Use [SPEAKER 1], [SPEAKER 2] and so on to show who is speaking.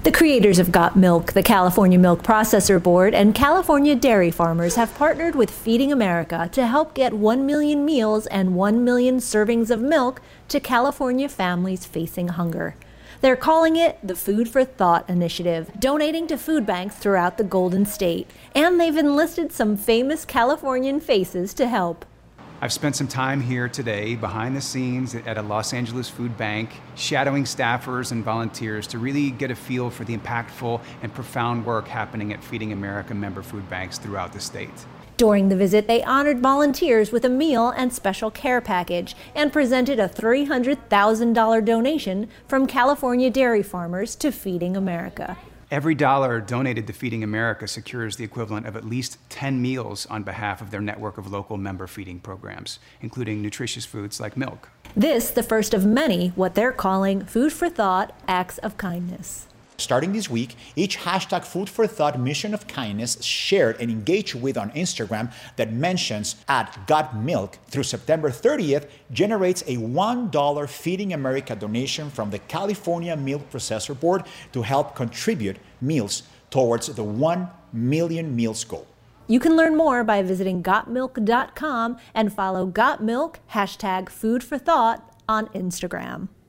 [SPEAKER 1] The creators of Got Milk, the California Milk Processor Board, and California dairy farmers have partnered with Feeding America to help get 1 million meals and 1 million servings of milk to California families facing hunger. They're calling it the Food for Thought Initiative, donating to food banks throughout the Golden State. And they've enlisted some famous Californian faces to help.
[SPEAKER 2] I've spent some time here today behind the scenes at a Los Angeles food bank, shadowing staffers and volunteers to really get a feel for the impactful and profound work happening at Feeding America member food banks throughout the state.
[SPEAKER 1] During the visit, they honored volunteers with a meal and special care package and presented a $300,000 donation from California dairy farmers to Feeding America.
[SPEAKER 2] Every dollar donated to Feeding America secures the equivalent of at least 10 meals on behalf of their network of local member feeding programs, including nutritious foods like milk.
[SPEAKER 1] This, the first of many, what they're calling Food for Thought Acts of Kindness.
[SPEAKER 3] Starting this week, each hashtag Food for Thought mission of kindness shared and engaged with on Instagram that mentions @GotMilk through September 30th generates a $1 Feeding America donation from the California Milk Processor Board to help contribute meals towards the 1 million meals goal.
[SPEAKER 1] You can learn more by visiting gotmilk.com and follow GotMilk #Food for Thought on Instagram.